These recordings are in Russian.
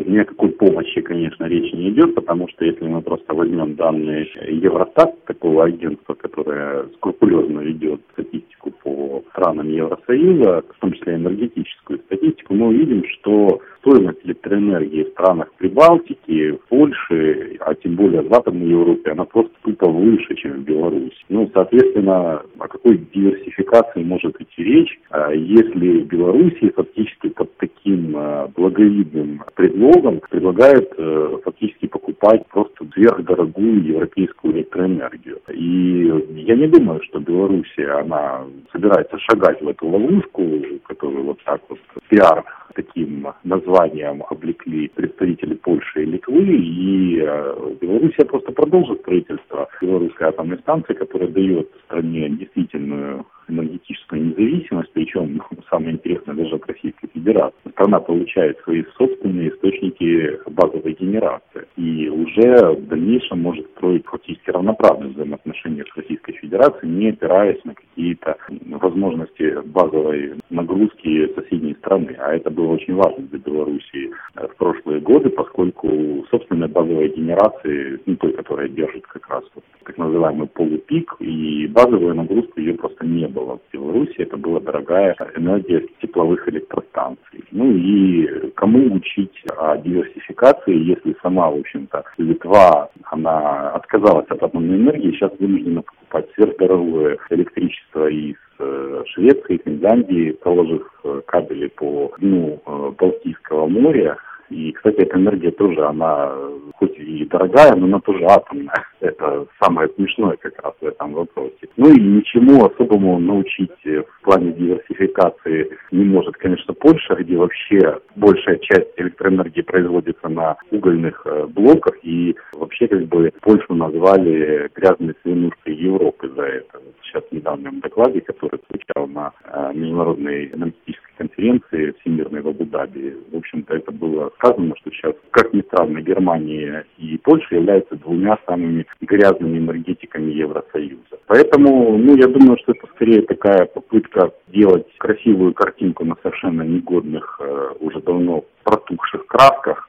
Ни о какой помощи, конечно, речи не идет, потому что если мы просто возьмем данные Евростат, такого агентства, которое скрупулезно ведет статистику по странам Евросоюза, в том числе энергетическую статистику, мы увидим, что стоимость электроэнергии в странах Прибалтики, в Польше, а тем более в Западной Европе, она просто тупо выше, чем в Беларуси. Соответственно, о какой диверсификации может идти речь, если в Беларуси фактически под таким благовидным предлогом предлагают фактически покупать просто сверхдорогую европейскую электроэнергию. И я не думаю, что Белоруссия, она собирается шагать в эту ловушку, которую вот так вот пиар таким названием облекли представители Польши и Литвы, и Белоруссия просто продолжит строительство белорусской атомной станции, которая дает стране действительную энергетическую независимость, причем, самое интересное, даже от Российской Федерации. Страна получает свои собственные источники базовой генерации и уже в дальнейшем может строить фактически равноправные взаимоотношения с Российской Федерацией, не опираясь на какие-то возможности базовой нагрузки соседней страны. А это было очень важно для Белоруссии в прошлые годы, поскольку собственной базовой генерации, той, которая держит как раз вот, так называемый полупик, и базовую нагрузку ее просто не было. В Беларуси это была дорогая энергия тепловых электростанций. И кому учить о диверсификации, если сама, в общем-то, Литва, она отказалась от атомной энергии, сейчас вынуждена покупать сверхдорогое электричество из Швеции, Финляндии, проложив кабели по дну Балтийского моря. И, кстати, эта энергия тоже, она хоть и дорогая, но она тоже атомная. Это самое смешное как раз в этом вопросе. И ничему особому научить в плане диверсификации не может, конечно, Польша, где вообще большая часть электроэнергии производится на угольных блоках. И вообще Польшу назвали грязной свинушкой Европы за это. Сейчас в недавнем докладе, который звучал на международной энергетической конференции всемирной в Абу-Даби, в общем-то, это было сказано, что сейчас, как ни странно, Германия и Польша являются двумя самыми грязными энергетиками Евросоюза. Поэтому, я думаю, что это скорее такая попытка сделать красивую картинку на совершенно негодных, уже давно протухших красках,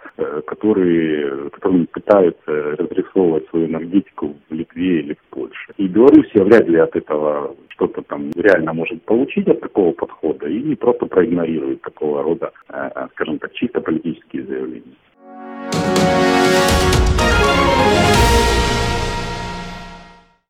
которыми пытаются разрисовывать свою энергетику в Литве или в Польше. И Белоруссия вряд ли от этого что-то там реально может получить от такого подхода и просто проигнорирует такого рода, скажем так, чисто политические заявления.